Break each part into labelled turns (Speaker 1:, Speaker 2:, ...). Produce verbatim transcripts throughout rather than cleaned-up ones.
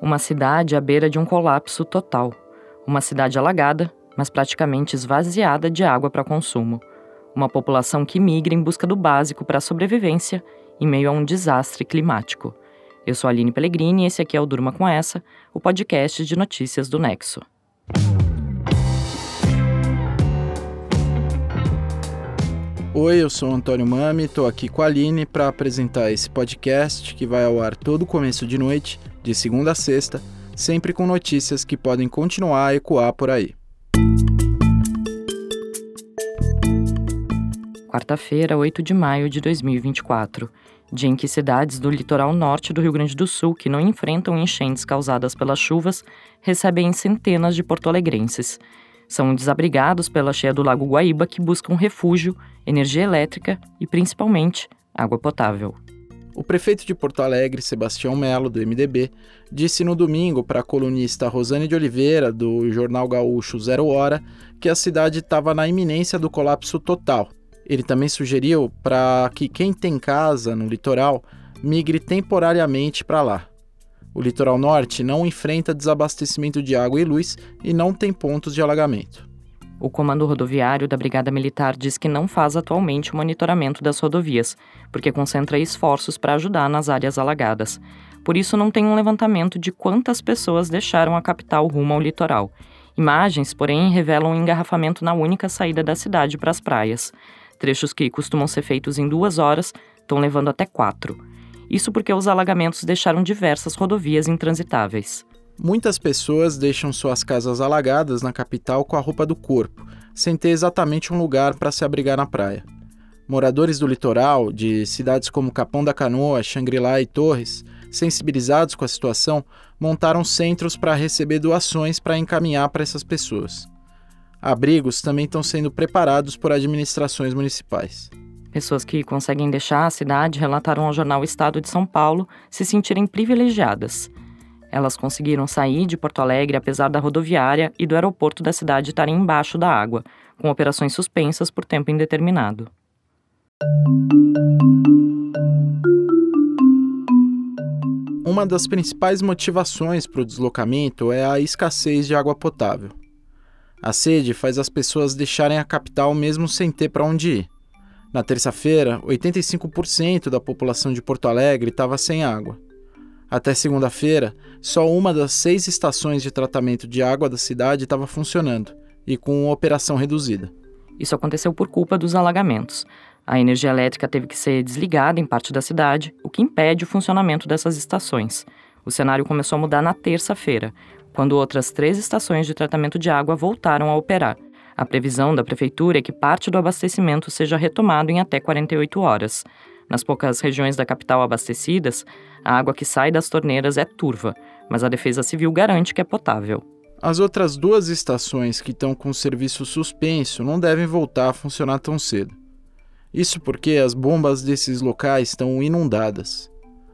Speaker 1: Uma cidade à beira de um colapso total. Uma cidade alagada, mas praticamente esvaziada de água para consumo. Uma população que migra em busca do básico para a sobrevivência em meio a um desastre climático. Eu sou a Aline Pellegrini e esse aqui é o Durma Com Essa, o podcast de notícias do Nexo.
Speaker 2: Oi, eu sou o Antônio Mami, estou aqui com a Aline para apresentar esse podcast que vai ao ar todo começo de noite, de segunda a sexta, sempre com notícias que podem continuar a ecoar por aí.
Speaker 1: Quarta-feira, oito de maio de dois mil e vinte e quatro, dia em que cidades do litoral norte do Rio Grande do Sul que não enfrentam enchentes causadas pelas chuvas recebem centenas de porto-alegrenses. São desabrigados pela cheia do Lago Guaíba que buscam refúgio, energia elétrica e, principalmente, água potável.
Speaker 2: O prefeito de Porto Alegre, Sebastião Melo, do M D B, disse no domingo para a colunista Rosane de Oliveira, do jornal gaúcho Zero Hora, que a cidade estava na iminência do colapso total. Ele também sugeriu para que quem tem casa no litoral migre temporariamente para lá. O litoral norte não enfrenta desabastecimento de água e luz e não tem pontos de alagamento.
Speaker 1: O comando rodoviário da Brigada Militar diz que não faz atualmente o monitoramento das rodovias, porque concentra esforços para ajudar nas áreas alagadas. Por isso não tem um levantamento de quantas pessoas deixaram a capital rumo ao litoral. Imagens, porém, revelam um engarrafamento na única saída da cidade para as praias. Trechos que costumam ser feitos em duas horas estão levando até quatro. Isso porque os alagamentos deixaram diversas rodovias intransitáveis.
Speaker 2: Muitas pessoas deixam suas casas alagadas na capital com a roupa do corpo, sem ter exatamente um lugar para se abrigar na praia. Moradores do litoral, de cidades como Capão da Canoa, Xangri-Lá e Torres, sensibilizados com a situação, montaram centros para receber doações para encaminhar para essas pessoas. Abrigos também estão sendo preparados por administrações municipais.
Speaker 1: Pessoas que conseguem deixar a cidade relataram ao jornal Estado de São Paulo se sentirem privilegiadas. Elas conseguiram sair de Porto Alegre apesar da rodoviária e do aeroporto da cidade estarem embaixo da água, com operações suspensas por tempo indeterminado.
Speaker 2: Uma das principais motivações para o deslocamento é a escassez de água potável. A sede faz as pessoas deixarem a capital mesmo sem ter para onde ir. Na terça-feira, oitenta e cinco por cento da população de Porto Alegre estava sem água. Até segunda-feira, só uma das seis estações de tratamento de água da cidade estava funcionando, e com operação reduzida.
Speaker 1: Isso aconteceu por culpa dos alagamentos. A energia elétrica teve que ser desligada em parte da cidade, o que impede o funcionamento dessas estações. O cenário começou a mudar na terça-feira, quando outras três estações de tratamento de água voltaram a operar. A previsão da prefeitura é que parte do abastecimento seja retomado em até quarenta e oito horas. Nas poucas regiões da capital abastecidas, a água que sai das torneiras é turva, mas a Defesa Civil garante que é potável.
Speaker 2: As outras duas estações que estão com o serviço suspenso não devem voltar a funcionar tão cedo. Isso porque as bombas desses locais estão inundadas.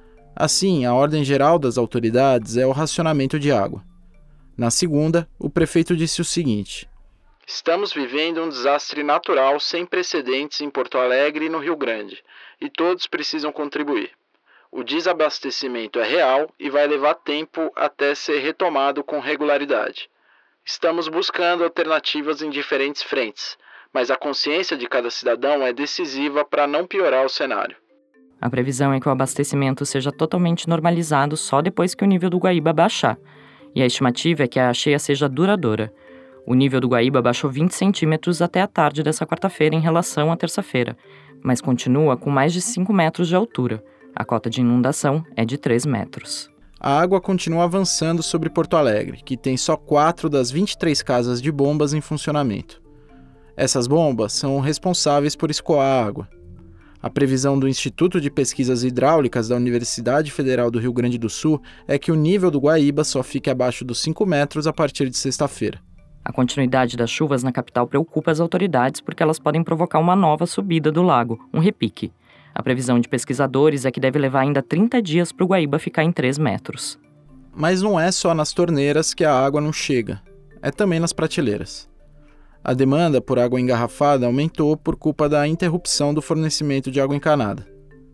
Speaker 2: Assim, a ordem geral das autoridades é o racionamento de água. Na segunda, o prefeito disse o seguinte: estamos vivendo um desastre natural sem precedentes em Porto Alegre e no Rio Grande, e todos precisam contribuir. O desabastecimento é real e vai levar tempo até ser retomado com regularidade. Estamos buscando alternativas em diferentes frentes, mas a consciência de cada cidadão é decisiva para não piorar o cenário.
Speaker 1: A previsão é que o abastecimento seja totalmente normalizado só depois que o nível do Guaíba baixar, e a estimativa é que a cheia seja duradoura. O nível do Guaíba baixou vinte centímetros até a tarde dessa quarta-feira em relação à terça-feira, mas continua com mais de cinco metros de altura. A cota de inundação é de três metros.
Speaker 2: A água continua avançando sobre Porto Alegre, que tem só quatro das vinte e três casas de bombas em funcionamento. Essas bombas são responsáveis por escoar a água. A previsão do Instituto de Pesquisas Hidráulicas da Universidade Federal do Rio Grande do Sul é que o nível do Guaíba só fique abaixo dos cinco metros a partir de sexta-feira.
Speaker 1: A continuidade das chuvas na capital preocupa as autoridades porque elas podem provocar uma nova subida do lago, um repique. A previsão de pesquisadores é que deve levar ainda trinta dias para o Guaíba ficar em três metros.
Speaker 2: Mas não é só nas torneiras que a água não chega, é também nas prateleiras. A demanda por água engarrafada aumentou por culpa da interrupção do fornecimento de água encanada.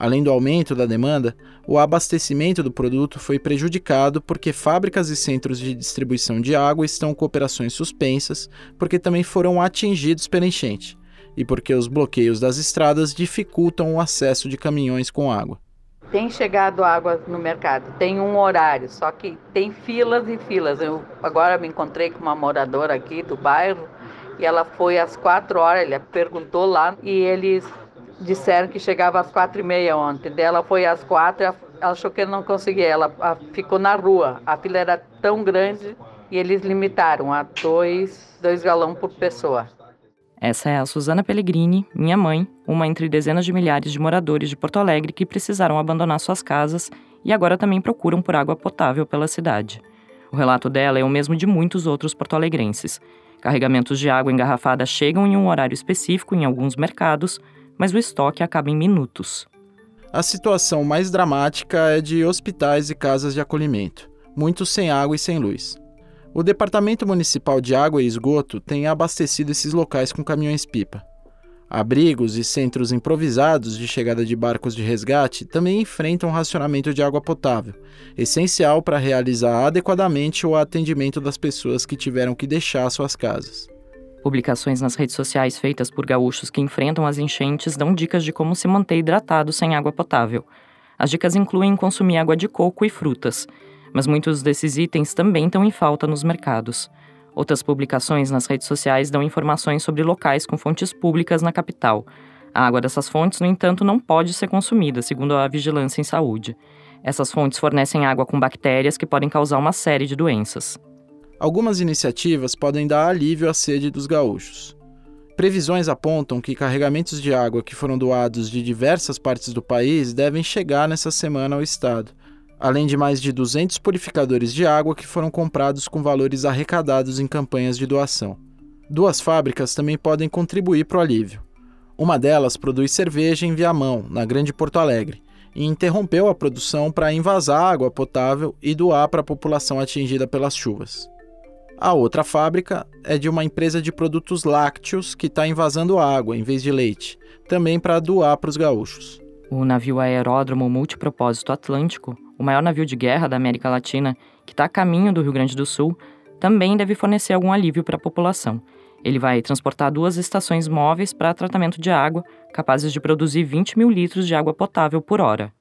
Speaker 2: Além do aumento da demanda, o abastecimento do produto foi prejudicado porque fábricas e centros de distribuição de água estão com operações suspensas, porque também foram atingidos pela enchente, e porque os bloqueios das estradas dificultam o acesso de caminhões com água.
Speaker 3: Tem chegado água no mercado, tem um horário, só que tem filas e filas. Eu agora me encontrei com uma moradora aqui do bairro e ela foi às quatro horas, ela perguntou lá e eles disseram que chegava às quatro e meia ontem. Ela foi às quatro, ela achou que não conseguia, ela ficou na rua. A fila era tão grande e eles limitaram a dois, dois galões por pessoa.
Speaker 1: Essa é a Suzana Pellegrini, minha mãe, uma entre dezenas de milhares de moradores de Porto Alegre que precisaram abandonar suas casas e agora também procuram por água potável pela cidade. O relato dela é o mesmo de muitos outros porto-alegrenses. Carregamentos de água engarrafada chegam em um horário específico em alguns mercados, mas o estoque acaba em minutos.
Speaker 2: A situação mais dramática é de hospitais e casas de acolhimento, muitos sem água e sem luz. O Departamento Municipal de Água e Esgoto tem abastecido esses locais com caminhões-pipa. Abrigos e centros improvisados de chegada de barcos de resgate também enfrentam o racionamento de água potável, essencial para realizar adequadamente o atendimento das pessoas que tiveram que deixar suas casas.
Speaker 1: Publicações nas redes sociais feitas por gaúchos que enfrentam as enchentes dão dicas de como se manter hidratado sem água potável. As dicas incluem consumir água de coco e frutas, mas muitos desses itens também estão em falta nos mercados. Outras publicações nas redes sociais dão informações sobre locais com fontes públicas na capital. A água dessas fontes, no entanto, não pode ser consumida, segundo a Vigilância em Saúde. Essas fontes fornecem água com bactérias que podem causar uma série de doenças.
Speaker 2: Algumas iniciativas podem dar alívio à sede dos gaúchos. Previsões apontam que carregamentos de água que foram doados de diversas partes do país devem chegar nessa semana ao estado, além de mais de duzentos purificadores de água que foram comprados com valores arrecadados em campanhas de doação. Duas fábricas também podem contribuir para o alívio. Uma delas produz cerveja em Viamão, na Grande Porto Alegre, e interrompeu a produção para envasar água potável e doar para a população atingida pelas chuvas. A outra fábrica é de uma empresa de produtos lácteos que está envasando água em vez de leite, também para doar para os gaúchos.
Speaker 1: O navio aeródromo Multipropósito Atlântico, o maior navio de guerra da América Latina, que está a caminho do Rio Grande do Sul, também deve fornecer algum alívio para a população. Ele vai transportar duas estações móveis para tratamento de água, capazes de produzir vinte mil litros de água potável por hora.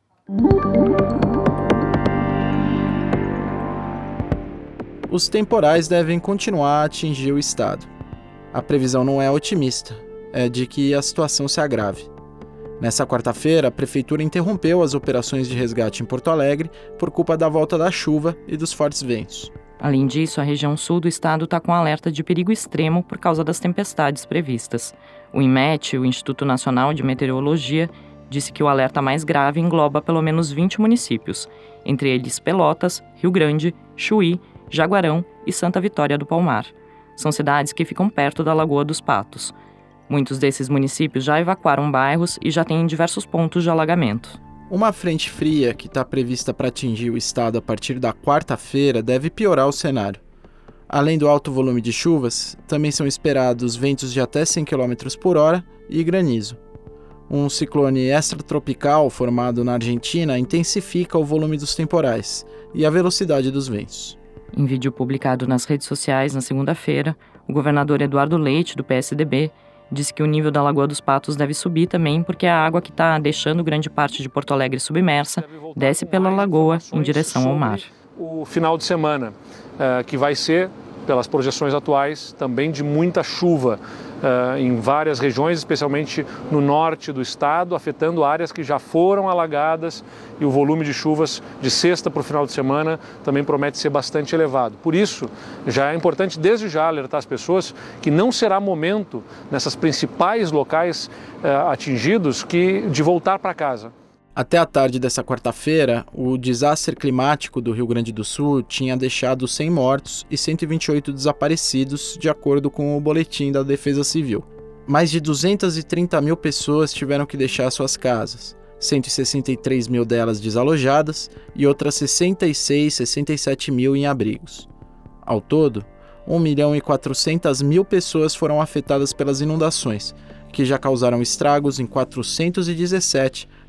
Speaker 2: Os temporais devem continuar a atingir o estado. A previsão não é otimista, é de que a situação se agrave. Nessa quarta-feira, a Prefeitura interrompeu as operações de resgate em Porto Alegre por culpa da volta da chuva e dos fortes ventos.
Speaker 1: Além disso, a região sul do estado está com alerta de perigo extremo por causa das tempestades previstas. O INMET, o Instituto Nacional de Meteorologia, disse que o alerta mais grave engloba pelo menos vinte municípios, entre eles Pelotas, Rio Grande, Chuí, Jaguarão e Santa Vitória do Palmar. São cidades que ficam perto da Lagoa dos Patos. Muitos desses municípios já evacuaram bairros e já têm diversos pontos de alagamento.
Speaker 2: Uma frente fria que está prevista para atingir o estado a partir da quarta-feira deve piorar o cenário. Além do alto volume de chuvas, também são esperados ventos de até cem quilômetros por hora e granizo. Um ciclone extratropical formado na Argentina intensifica o volume dos temporais e a velocidade dos ventos.
Speaker 1: Em vídeo publicado nas redes sociais na segunda-feira, o governador Eduardo Leite, do P S D B, disse que o nível da Lagoa dos Patos deve subir também porque a água que está deixando grande parte de Porto Alegre submersa desce pela lagoa em direção ao mar.
Speaker 4: O final de semana, uh, que vai ser, pelas projeções atuais, também de muita chuva uh, em várias regiões, especialmente no norte do estado, afetando áreas que já foram alagadas, e o volume de chuvas de sexta para o final de semana também promete ser bastante elevado. Por isso, já é importante desde já alertar as pessoas que não será momento, nessas principais locais uh, atingidos, que, de voltar para casa.
Speaker 2: Até a tarde dessa quarta-feira, o desastre climático do Rio Grande do Sul tinha deixado cem mortos e cento e vinte e oito desaparecidos, de acordo com o boletim da Defesa Civil. Mais de duzentas e trinta mil pessoas tiveram que deixar suas casas, cento e sessenta e três mil delas desalojadas e outras sessenta e seis, sessenta e sete mil em abrigos. Ao todo, um milhão e quatrocentas mil pessoas foram afetadas pelas inundações, que já causaram estragos em quatrocentos e dezessete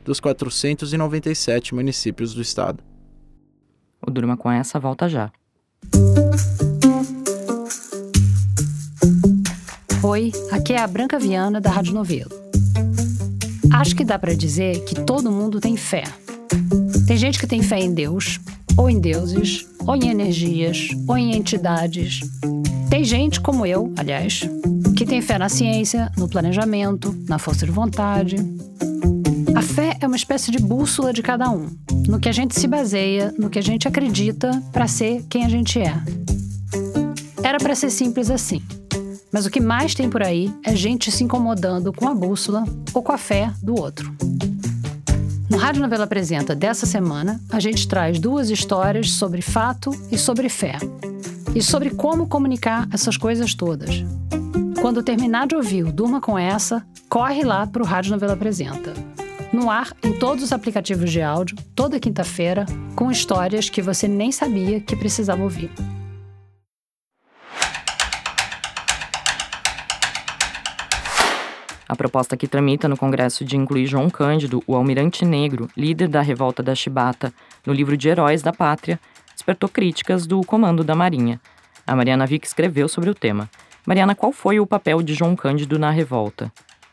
Speaker 2: dos quatrocentos e noventa e sete municípios do estado.
Speaker 1: O Durma com Essa volta já.
Speaker 5: Oi, aqui é a Branca Viana da Rádio Novelo. Acho que dá pra dizer que todo mundo tem fé. Tem gente que tem fé em Deus, ou em deuses, ou em energias, ou em entidades. Tem gente, como eu, aliás, que tem fé na ciência, no planejamento, na força de vontade. A fé é uma espécie de bússola de cada um, no que a gente se baseia, no que a gente acredita para ser quem a gente é. Era para ser simples assim, mas o que mais tem por aí é gente se incomodando com a bússola ou com a fé do outro. No Rádio Novela Apresenta dessa semana, a gente traz duas histórias sobre fato e sobre fé, e sobre como comunicar essas coisas todas. Quando terminar de ouvir o Durma com Essa, corre lá para o Rádio Novela Apresenta. No ar, em todos os aplicativos de áudio, toda quinta-feira, com histórias que você nem sabia que precisava ouvir.
Speaker 1: A proposta que tramita no Congresso de incluir João Cândido, o almirante negro, líder da revolta da Chibata, no livro de Heróis da Pátria, despertou críticas do comando da Marinha. A Mariana Vick escreveu sobre o tema. Mariana, qual foi o papel de João Cândido na revolta?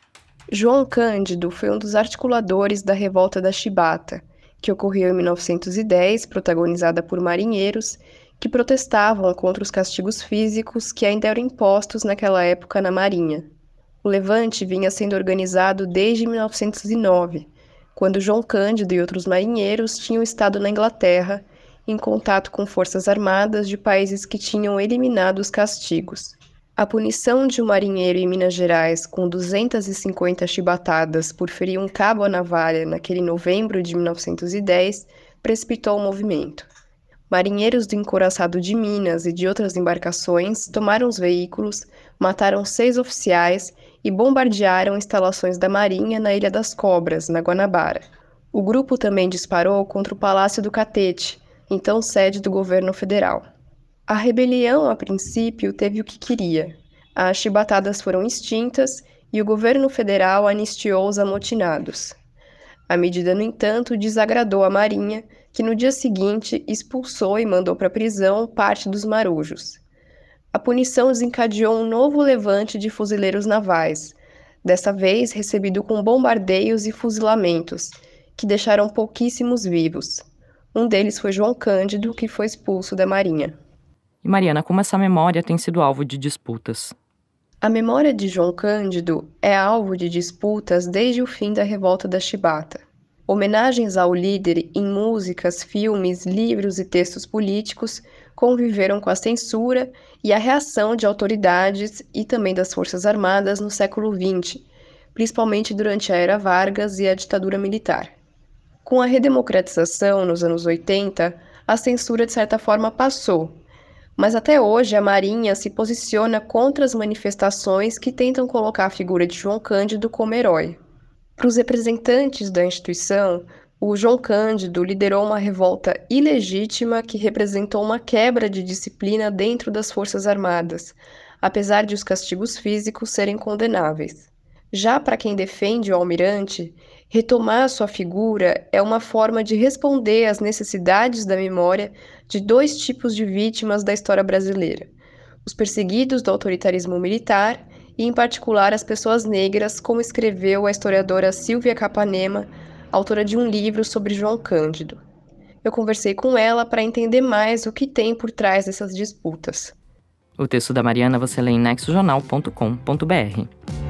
Speaker 6: João Cândido foi um dos articuladores da revolta da Chibata, que ocorreu em mil novecentos e dez, protagonizada por marinheiros que protestavam contra os castigos físicos que ainda eram impostos naquela época na Marinha. O levante vinha sendo organizado desde mil novecentos e nove, quando João Cândido e outros marinheiros tinham estado na Inglaterra em contato com forças armadas de países que tinham eliminado os castigos. A punição de um marinheiro em Minas Gerais com duzentas e cinquenta chibatadas por ferir um cabo à navalha naquele novembro de mil novecentos e dez precipitou o movimento. Marinheiros do Encouraçado de Minas e de outras embarcações tomaram os veículos, mataram seis oficiais e bombardearam instalações da Marinha na Ilha das Cobras, na Guanabara. O grupo também disparou contra o Palácio do Catete, então sede do governo federal. A rebelião, a princípio, teve o que queria. As chibatadas foram extintas e o governo federal anistiou os amotinados. A medida, no entanto, desagradou a Marinha, que no dia seguinte expulsou e mandou para a prisão parte dos marujos. A punição desencadeou um novo levante de fuzileiros navais, dessa vez recebido com bombardeios e fuzilamentos, que deixaram pouquíssimos vivos. Um deles foi João Cândido, que foi expulso da Marinha.
Speaker 1: E Mariana, como essa memória tem sido alvo de disputas?
Speaker 6: A memória de João Cândido é alvo de disputas desde o fim da revolta da Chibata. Homenagens ao líder em músicas, filmes, livros e textos políticos conviveram com a censura e a reação de autoridades e também das Forças Armadas no século vinte, principalmente durante a Era Vargas e a ditadura militar. Com a redemocratização nos anos oitenta, a censura de certa forma passou, mas até hoje a Marinha se posiciona contra as manifestações que tentam colocar a figura de João Cândido como herói. Para os representantes da instituição, o João Cândido liderou uma revolta ilegítima que representou uma quebra de disciplina dentro das Forças Armadas, apesar de os castigos físicos serem condenáveis. Já para quem defende o almirante, retomar sua figura é uma forma de responder às necessidades da memória de dois tipos de vítimas da história brasileira: os perseguidos do autoritarismo militar e, em particular, as pessoas negras, como escreveu a historiadora Silvia Capanema, autora de um livro sobre João Cândido. Eu conversei com ela para entender mais o que tem por trás dessas disputas.
Speaker 1: O texto da Mariana você lê em nexo jornal ponto com ponto b r.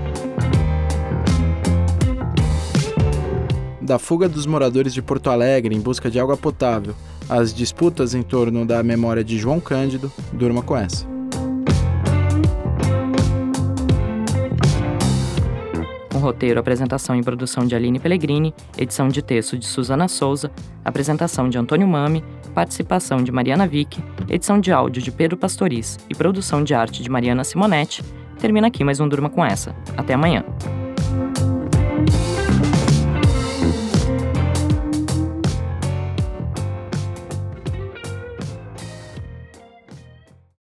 Speaker 2: Da fuga dos moradores de Porto Alegre em busca de água potável às disputas em torno da memória de João Cândido, durma com essa.
Speaker 1: Com roteiro, apresentação e produção de Aline Pellegrini, edição de texto de Suzana Souza, apresentação de Antônio Mami, participação de Mariana Vick, edição de áudio de Pedro Pastoriz e produção de arte de Mariana Simonetti, termina aqui mais um Durma com Essa. Até amanhã.